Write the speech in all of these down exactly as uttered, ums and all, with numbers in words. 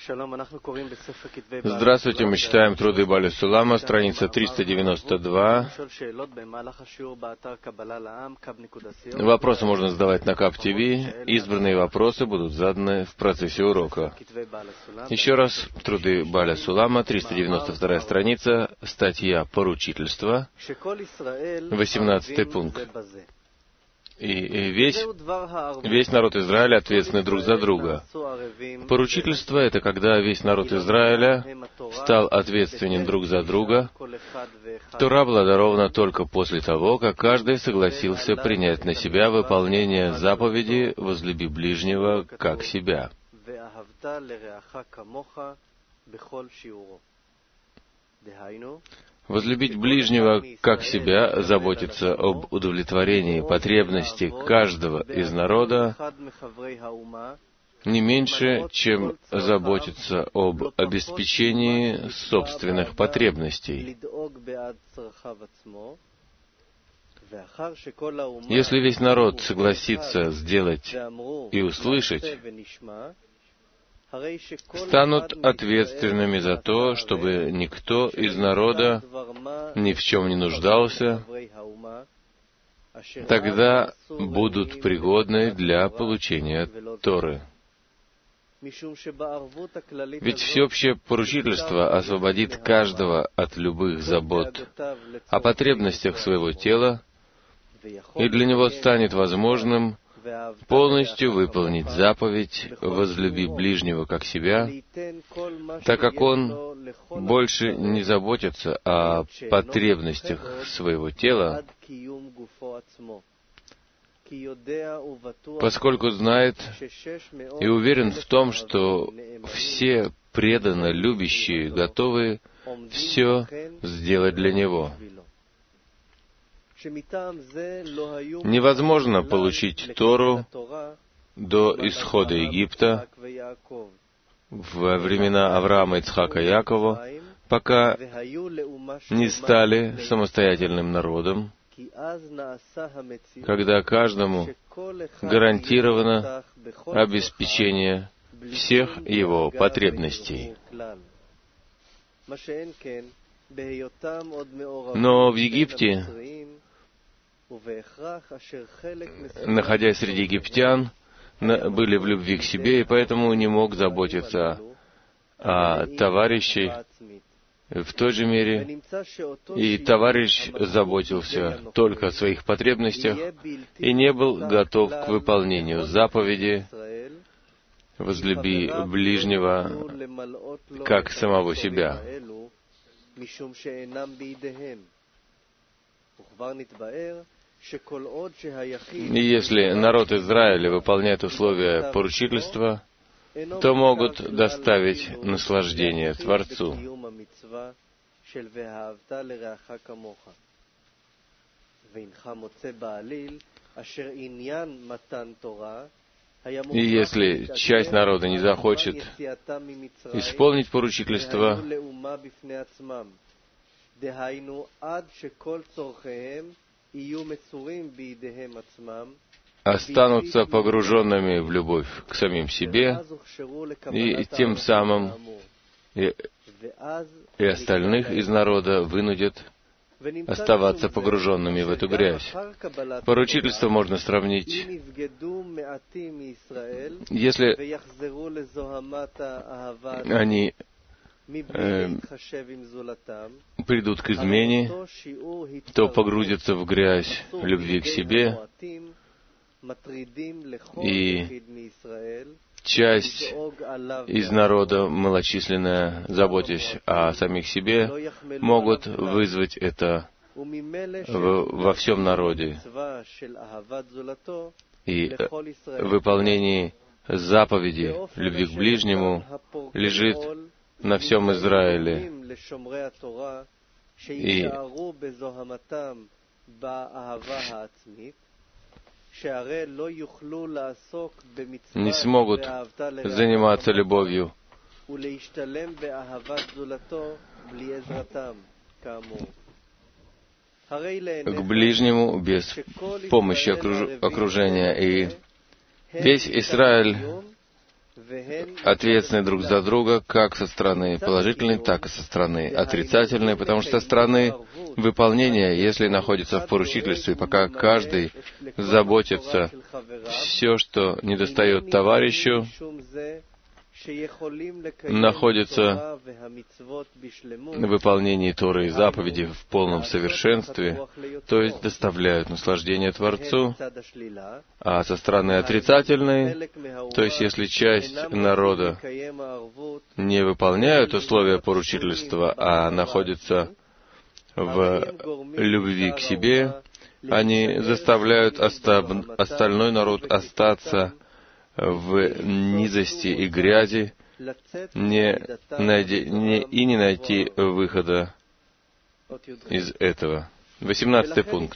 Здравствуйте, мы читаем труды Бааля Сулама, страница триста девяносто два. Вопросы можно задавать на Каб ти ви. Избранные вопросы будут заданы в процессе урока. Еще раз, труды Бааля Сулама, триста девяносто вторая страница, статья «Поручительство», восемнадцатый пункт. И весь, весь народ Израиля ответственны друг за друга. Поручительство — это когда весь народ Израиля стал ответственен друг за друга. Тора была дарована только после того, как каждый согласился принять на себя выполнение заповеди «Возлюби ближнего, как себя». Возлюбить ближнего как себя, заботиться об удовлетворении потребностей каждого из народа не меньше, чем заботиться об обеспечении собственных потребностей. Если весь народ согласится сделать и услышать, станут ответственными за то, чтобы никто из народа ни в чем не нуждался, тогда будут пригодны для получения Торы. Ведь всеобщее поручительство освободит каждого от любых забот о потребностях своего тела, и для него станет возможным полностью выполнить заповедь «Возлюби ближнего как себя», так как он больше не заботится о потребностях своего тела, поскольку знает и уверен в том, что все преданно любящие готовы все сделать для него. Невозможно получить Тору до исхода Египта во времена Авраама, Ицхака и Якова, пока не стали самостоятельным народом, когда каждому гарантировано обеспечение всех его потребностей. Но в Египте, находясь среди египтян, были в любви к себе, и поэтому не мог заботиться о товарище в той же мере, и товарищ заботился только о своих потребностях и не был готов к выполнению заповеди «Возлюби ближнего, как самого себя». И если народ Израиля выполняет условия поручительства, то могут доставить наслаждение Творцу. И если часть народа не захочет исполнить поручительство, останутся погруженными в любовь к самим себе, и тем самым и, и остальных из народа вынудят оставаться погруженными в эту грязь. Поручительство можно сравнить, если они э, придут к измене, то погрузятся в грязь любви к себе, и часть из народа, малочисленная, заботясь о самих себе, могут вызвать это в, во всем народе. И в выполнении заповеди любви к ближнему лежит на всем Израиле. И не смогут заниматься любовью к ближнему без помощи окруж... окружения. И весь Израиль ответственны друг за друга, как со стороны положительной, так и со стороны отрицательной, потому что со стороны выполнения, если находится в поручительстве, пока каждый заботится все, что недостает товарищу, находится в выполнении Торы и заповедей в полном совершенстве, то есть доставляют наслаждение Творцу, а со стороны отрицательной, то есть если часть народа не выполняет условия поручительства, а находится в любви к себе, они заставляют остальной народ остаться в низости и грязи, не найди, не, и не найти выхода из этого. Восемнадцатый пункт.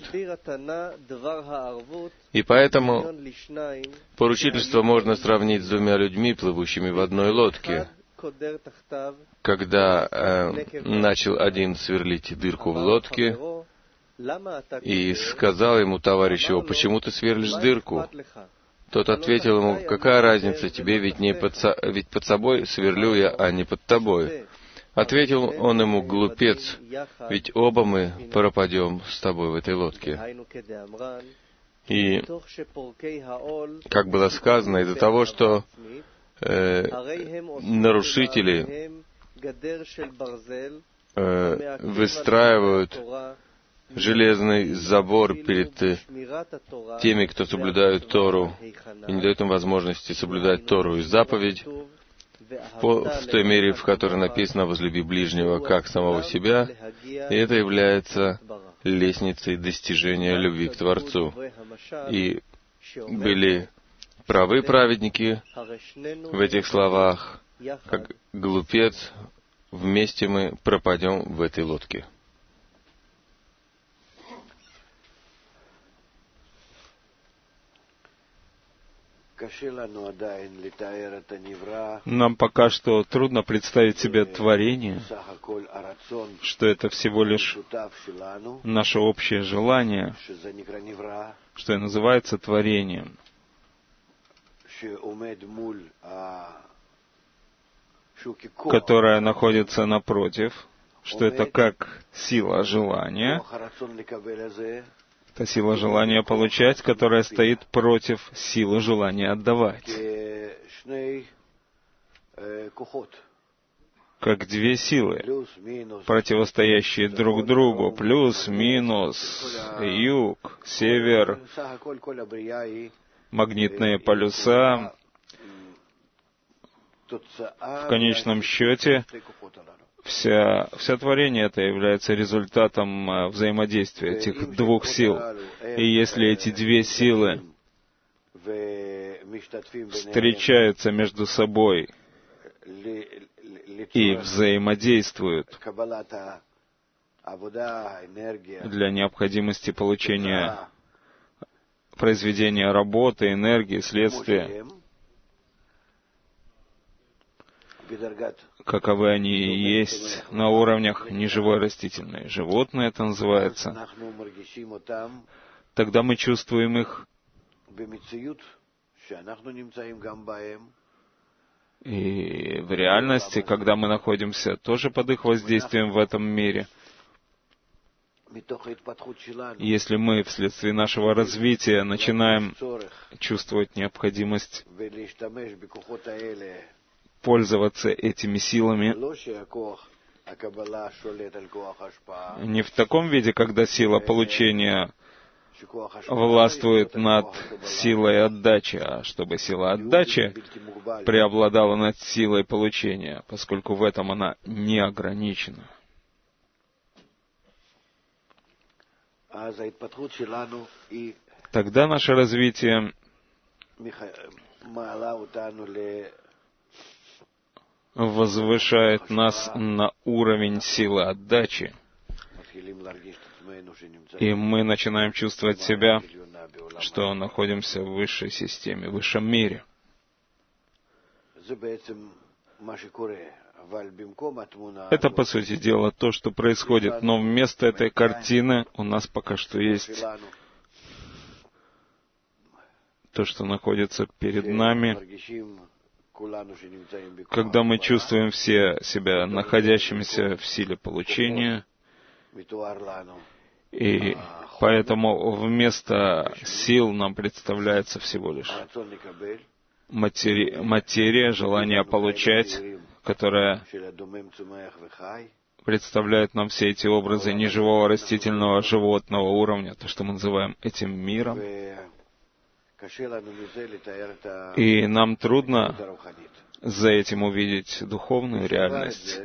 И поэтому поручительство можно сравнить с двумя людьми, плывущими в одной лодке. Когда э, начал один сверлить дырку в лодке, и сказал ему товарищ его: «Почему ты сверлишь дырку?» Тот ответил ему: «Какая разница тебе, ведь, не под, со... ведь под собой сверлю я, а не под тобой». Ответил он ему: «Глупец, ведь оба мы пропадем с тобой в этой лодке». И, как было сказано, из-за того, что э, нарушители э, выстраивают железный забор перед теми, кто соблюдает Тору, и не дает им возможности соблюдать Тору и заповедь, по, в той мере, в которой написано: «Возлюби ближнего, как самого себя», и это является лестницей достижения любви к Творцу. И были правы праведники в этих словах, как глупец, вместе мы пропадем в этой лодке. Нам пока что трудно представить себе творение, что это всего лишь наше общее желание, что и называется творением, которое находится напротив, что это как сила желания, это сила желания получать, которая стоит против силы желания отдавать. Как две силы, противостоящие друг другу, плюс-минус, юг, север, магнитные полюса. В конечном счете, Вся, вся творение это является результатом взаимодействия этих двух сил. И если эти две силы встречаются между собой и взаимодействуют для необходимости получения произведения работы, энергии, следствия, каковы они и есть на уровнях неживой растительной. Животное это называется. Тогда мы чувствуем их, и в реальности, когда мы находимся тоже под их воздействием в этом мире. Если мы вследствие нашего развития начинаем чувствовать необходимость пользоваться этими силами не в таком виде, когда сила получения властвует над силой отдачи, а чтобы сила отдачи преобладала над силой получения, поскольку в этом она не ограничена. Тогда наше развитие возвышает нас на уровень силы отдачи, и мы начинаем чувствовать себя, что находимся в высшей системе, в высшем мире. Это, по сути дела, то, что происходит, но вместо этой картины у нас пока что есть то, что находится перед нами, когда мы чувствуем все себя находящимися в силе получения, и поэтому вместо сил нам представляется всего лишь матери... материя, желание получать, которая представляет нам все эти образы неживого растительного животного уровня, то, что мы называем этим миром. И нам трудно за этим увидеть духовную реальность.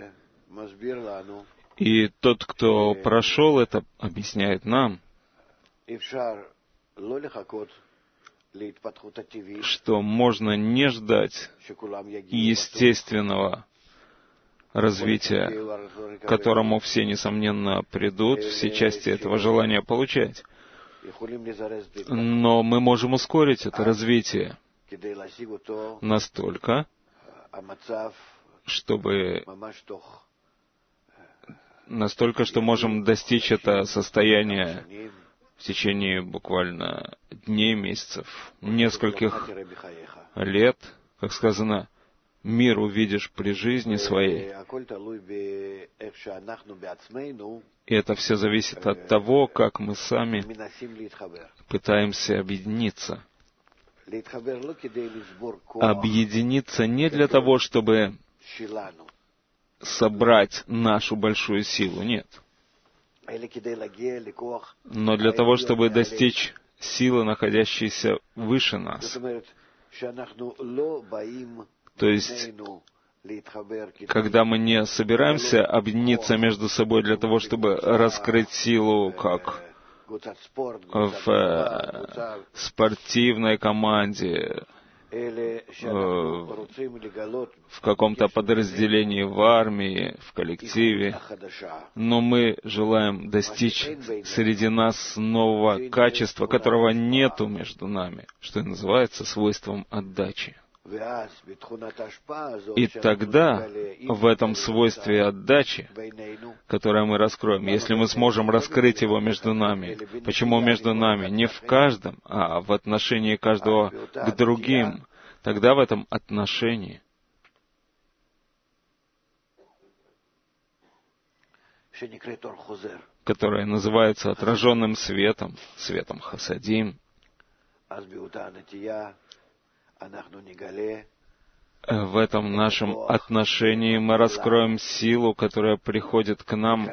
И тот, кто прошел это, объясняет нам, что можно не ждать естественного развития, к которому все, несомненно, придут, все части этого желания получать. Но мы можем ускорить это развитие настолько, чтобы настолько, что можем достичь это состояние в течение буквально дней, месяцев, нескольких лет, как сказано, мир увидишь при жизни своей. И это все зависит от того, как мы сами пытаемся объединиться. Объединиться не для того, чтобы собрать нашу большую силу, нет. Но для того, чтобы достичь силы, находящейся выше нас. То есть, когда мы не собираемся объединиться между собой для того, чтобы раскрыть силу, как в спортивной команде, в каком-то подразделении в армии, в коллективе, но мы желаем достичь среди нас нового качества, которого нету между нами, что и называется свойством отдачи. И тогда в этом свойстве отдачи, которое мы раскроем, если мы сможем раскрыть его между нами, почему между нами? Не в каждом, а в отношении каждого к другим, тогда в этом отношении которое называется отраженным светом, светом хасадим, в этом нашем отношении мы раскроем силу, которая приходит к нам,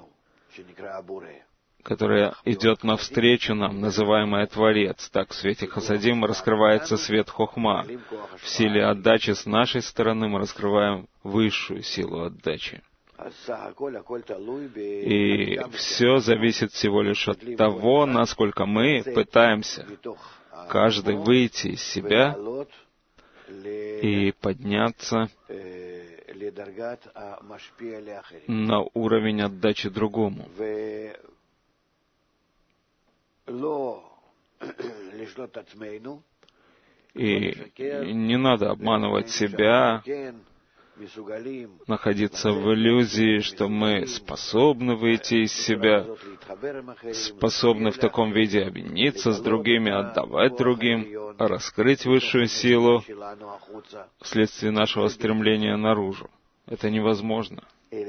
которая идет навстречу нам, называемая Творец. Так, в свете Хасадим раскрывается свет Хохма. В силе отдачи с нашей стороны мы раскрываем высшую силу отдачи. И все зависит всего лишь от того, насколько мы пытаемся каждый выйти из себя и подняться на уровень отдачи другому. И не надо обманывать себя, находиться в иллюзии, что мы способны выйти из себя, способны в таком виде объединиться с другими, отдавать другим, раскрыть высшую силу вследствие нашего стремления наружу. Это невозможно.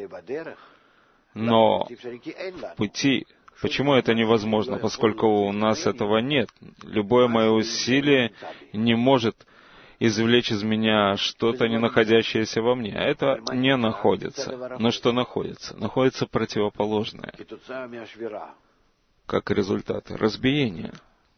Но в пути, почему это невозможно? Поскольку у нас этого нет. Любое мое усилие не может извлечь из меня что-то, не находящееся во мне. А это не находится. Но что находится? Находится противоположное, как результат разбиения.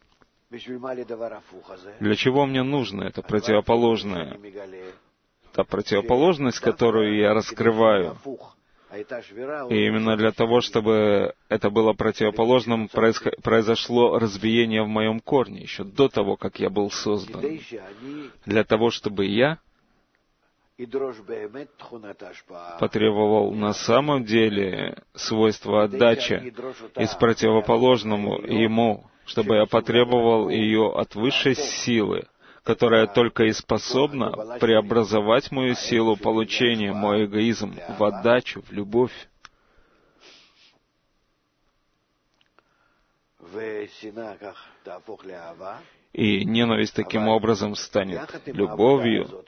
Для чего мне нужно это противоположное? Та противоположность, которую я раскрываю. И именно для того, чтобы это было противоположным, произошло разбиение в моем корне, еще до того, как я был создан. Для того, чтобы я потребовал на самом деле свойства отдачи из противоположному ему, чтобы я потребовал ее от высшей силы, которая только и способна преобразовать мою силу получения, мой эгоизм, в отдачу, в любовь. И ненависть таким образом станет любовью.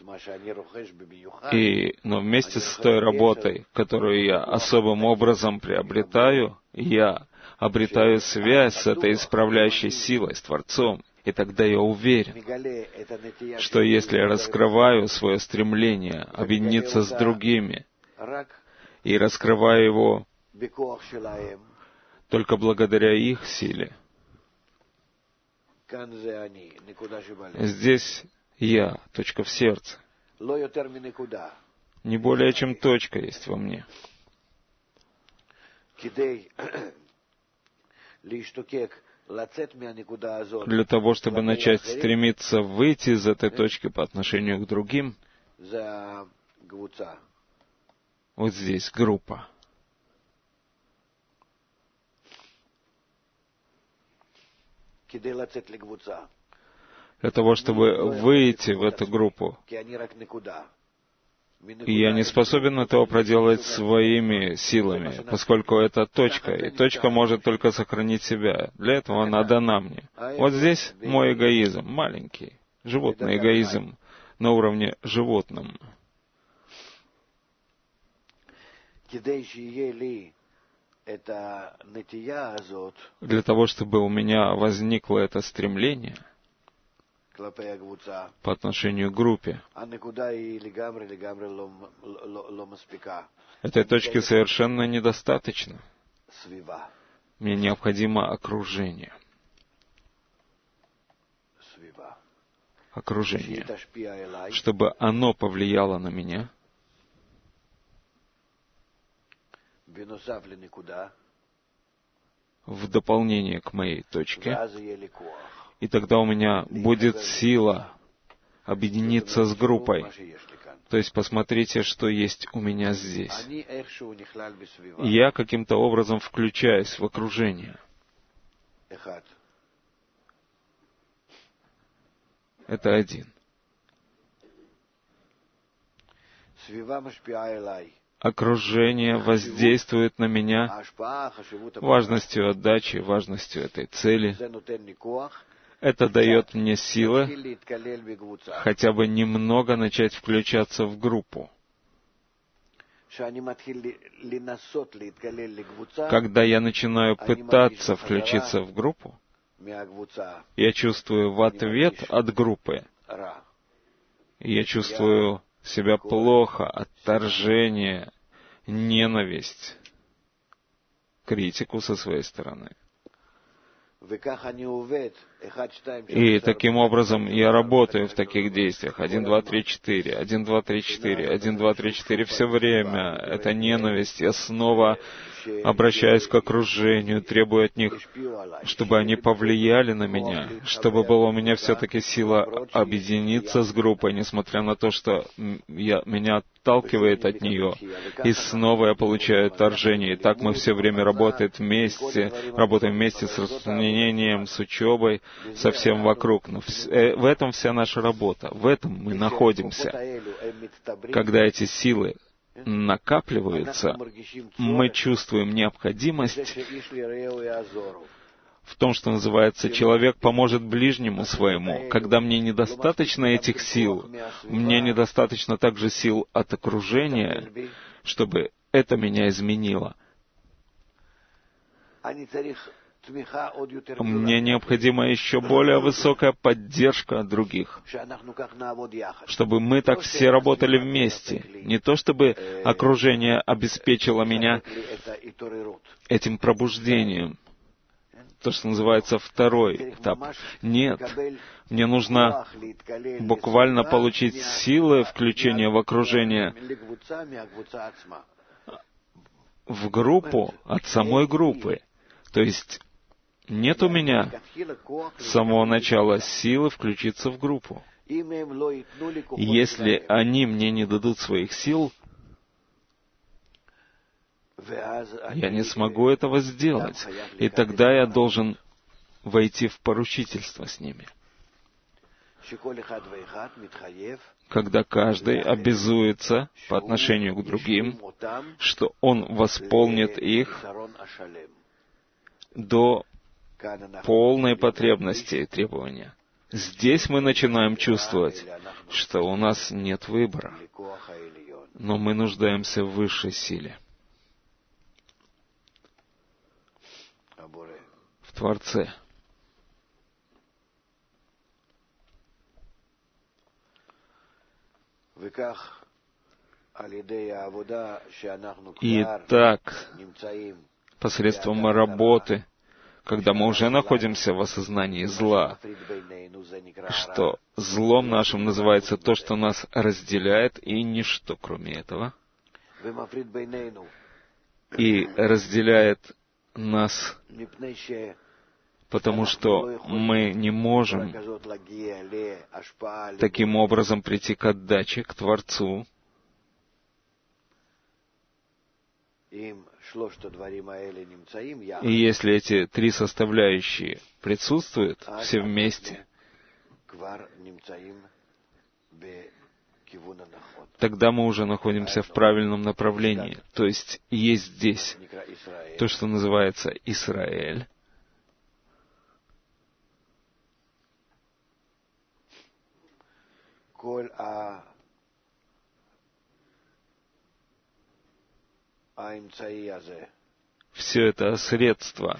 И, но вместе с той работой, которую я особым образом приобретаю, я обретаю связь с этой исправляющей силой, с Творцом. И тогда я уверен, что если я раскрываю свое стремление объединиться с другими и раскрываю его только благодаря их силе, здесь я, точка в сердце. Не более чем точка есть во мне. Для того, чтобы начать стремиться выйти из этой точки по отношению к другим, вот здесь группа. Для того, чтобы выйти в эту группу, и я не способен этого проделать своими силами, поскольку это точка, и точка может только сохранить себя. Для этого она дана мне. Вот здесь мой эгоизм, маленький, животный эгоизм на уровне животном. Для того, чтобы у меня возникло это стремление по отношению к группе, этой точки совершенно недостаточно. Мне необходимо окружение. Окружение. Чтобы оно повлияло на меня, в дополнение к моей точке, и тогда у меня будет сила объединиться с группой. То есть посмотрите, что есть у меня здесь. Я каким-то образом включаюсь в окружение. Это один. Окружение воздействует на меня важностью отдачи, важностью этой цели. Это дает мне силы хотя бы немного начать включаться в группу. Когда я начинаю пытаться включиться в группу, я чувствую в ответ от группы, я чувствую себя плохо, отторжение, ненависть, критику со своей стороны. И таким образом я работаю в таких действиях. Один, два, три, четыре. Один, два, три, четыре. Один, два, три, четыре. Все время это ненависть. Я снова обращаюсь к окружению, требую от них, чтобы они повлияли на меня, чтобы была у меня все-таки сила объединиться с группой, несмотря на то, что я, меня отталкивает от нее. И снова я получаю отторжение. И так мы все время работаем вместе, работаем вместе с распространением, с учебой, со всем вокруг. Но в этом вся наша работа. В этом мы находимся. Когда эти силы накапливаются, мы чувствуем необходимость в том, что называется, человек поможет ближнему своему. Когда мне недостаточно этих сил, мне недостаточно также сил от окружения, чтобы это меня изменило. Мне необходима еще более высокая поддержка от других, чтобы мы так все работали вместе. Не то, чтобы окружение обеспечило меня этим пробуждением, то, что называется второй этап. Нет, мне нужно буквально получить силы включения в окружение, в группу от самой группы. То есть нет у меня с самого начала силы включиться в группу. Если они мне не дадут своих сил, я не смогу этого сделать. И тогда я должен войти в поручительство с ними. Когда каждый обязуется по отношению к другим, что он восполнит их до полной потребности и требования. Здесь мы начинаем чувствовать, что у нас нет выбора, но мы нуждаемся в высшей силе, в Творце. И так, посредством работы, когда мы уже находимся в осознании зла, что злом нашим называется то, что нас разделяет, и ничто кроме этого, и разделяет нас, потому что мы не можем таким образом прийти к отдаче, к Творцу. И если эти три составляющие присутствуют все вместе, тогда мы уже находимся в правильном направлении. То есть есть здесь то, что называется Исраэль, все это средство,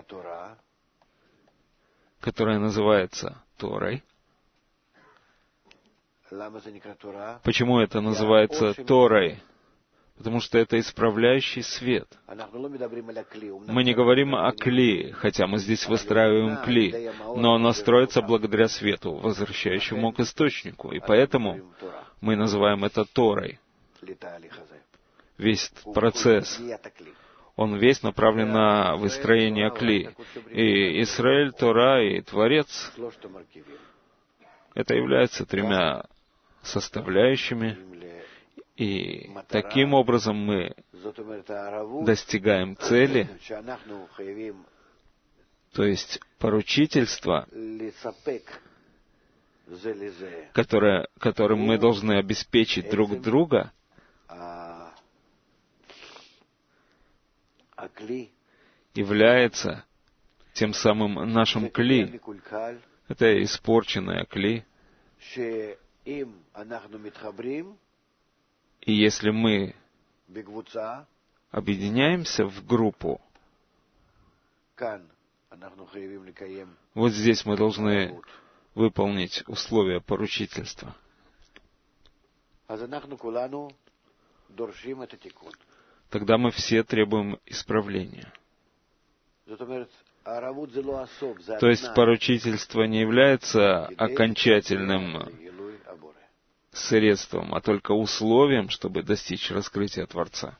которое называется Торой. Почему это называется Торой? Потому что это исправляющий свет. Мы не говорим о кли, хотя мы здесь выстраиваем кли, но оно строится благодаря свету, возвращающему к источнику. И поэтому мы называем это Торой. Весь процесс, он весь направлен на выстроение кли. И Исраэль, Тора и Творец — это являются тремя составляющими, и таким образом мы достигаем цели, то есть поручительство, которое, которым мы должны обеспечить друг друга, является тем самым нашим кли. Это испорченное кли. И если мы объединяемся в группу, вот здесь мы должны выполнить условия поручительства. Тогда мы все требуем исправления. То есть поручительство не является окончательным средством, а только условием, чтобы достичь раскрытия Творца.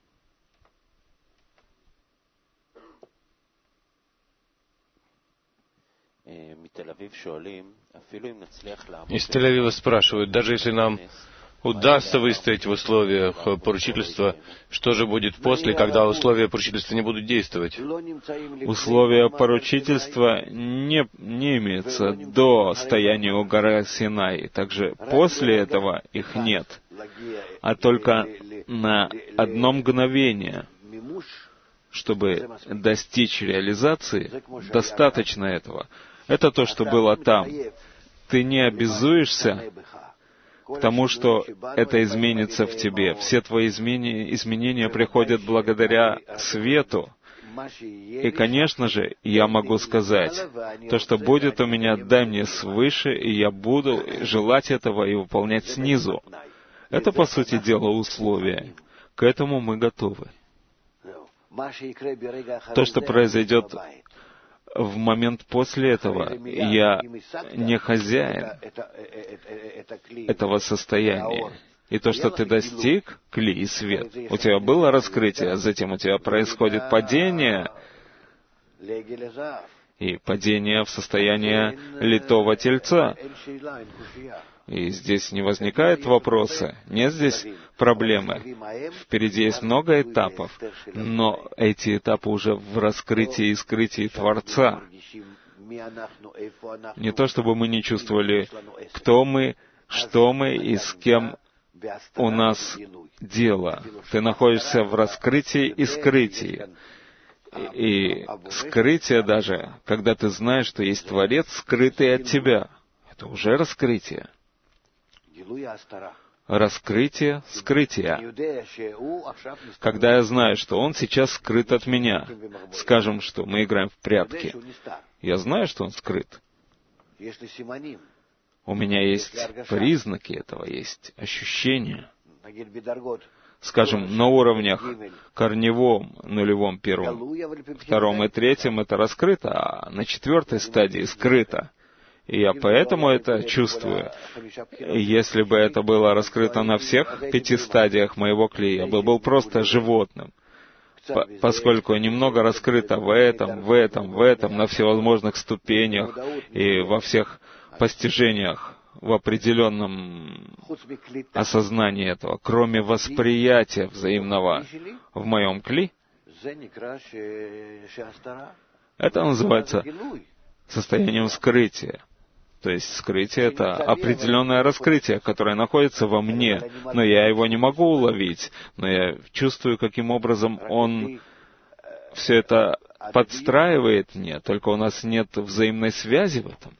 Из Тель-Авива спрашивают, даже если нам удастся выстоять в условиях поручительства, что же будет после, когда условия поручительства не будут действовать? Условия поручительства не, не имеются до стояния у горы Синай. Также после этого их нет, а только на одно мгновение. Чтобы достичь реализации, достаточно этого. Это то, что было там. Ты не обязуешься к тому, что это изменится в тебе. Все твои изменения, изменения приходят благодаря свету. И, конечно же, я могу сказать, то, что будет у меня, дай мне свыше, и я буду желать этого и выполнять снизу. Это, по сути дела, условие. К этому мы готовы. То, что произойдет в момент после этого, я не хозяин этого состояния. И то, что ты достиг, кли и свет, у тебя было раскрытие, затем у тебя происходит падение, и падение в состояние литого тельца. И здесь не возникает вопроса, нет здесь проблемы. Впереди есть много этапов, но эти этапы уже в раскрытии и скрытии Творца. Не то, чтобы мы не чувствовали, кто мы, что мы и с кем у нас дело. Ты находишься в раскрытии и скрытии. И скрытие даже, когда ты знаешь, что есть Творец, скрытый от тебя, это уже раскрытие. Раскрытие скрытия. Когда я знаю, что он сейчас скрыт от меня, скажем, что мы играем в прятки, я знаю, что он скрыт. У меня есть признаки этого, есть ощущения. Скажем, на уровнях корневом, нулевом, первом, втором и третьем это раскрыто, а на четвертой стадии скрыто. И я поэтому это чувствую. Если бы это было раскрыто на всех пяти стадиях моего кли, я бы был просто животным. По- поскольку немного раскрыто в этом, в этом, в этом, на всевозможных ступенях и во всех постижениях, в определенном осознании этого, кроме восприятия взаимного в моем кли, это называется состоянием скрытия. То есть скрытие — это определенное раскрытие, которое находится во мне, но я его не могу уловить, но я чувствую, каким образом он все это подстраивает мне, только у нас нет взаимной связи в этом.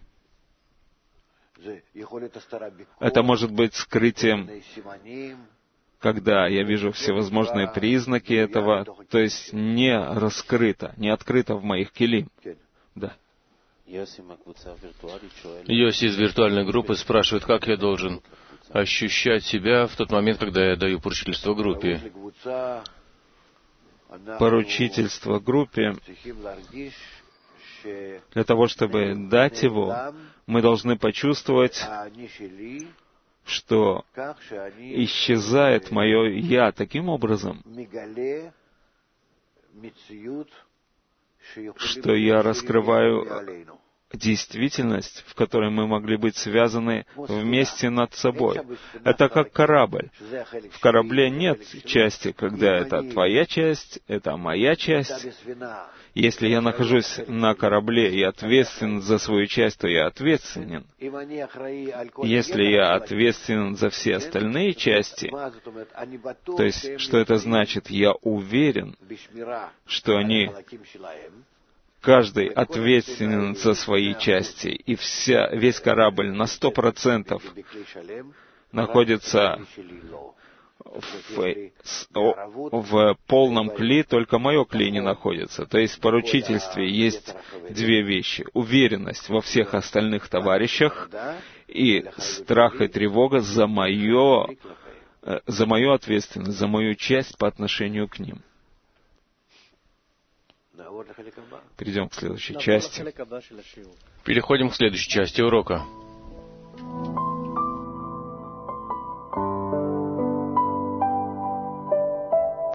Это может быть скрытием, когда я вижу всевозможные признаки этого, то есть не раскрыто, не открыто в моих келим. Да. Йоси из виртуальной группы спрашивает, как я должен ощущать себя в тот момент, когда я даю поручительство группе. Поручительство группе, для того, чтобы дать его, мы должны почувствовать, что исчезает мое «я» таким образом, что я раскрываю действительность, в которой мы могли быть связаны вместе над собой. Это как корабль. В корабле нет части, когда это твоя часть, это моя часть. Если я нахожусь на корабле и ответственен за свою часть, то я ответственен. Если я ответственен за все остальные части, то есть, что это значит? Я уверен, что они, каждый ответственен за свои части, и вся, весь корабль на сто процентов находится в, в полном кли, только мое кли не находится. То есть в поручительстве есть две вещи. Уверенность во всех остальных товарищах и страх и тревога за мое, за мою ответственность, за мою часть по отношению к ним. Перейдем к следующей части. Переходим к следующей части урока.